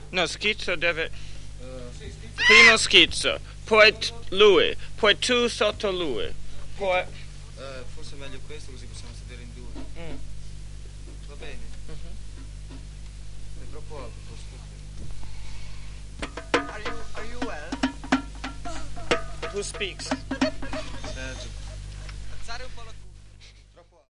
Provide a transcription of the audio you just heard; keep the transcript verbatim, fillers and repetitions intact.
No, schizzo deve... Primo schizzo, poi t- lui, poi tu sotto lui, poi... Eh, forse è meglio questo, così possiamo sedere in due. Mm. Va bene? Mhm. È troppo alto, forse. Are you, are you well? Who speaks?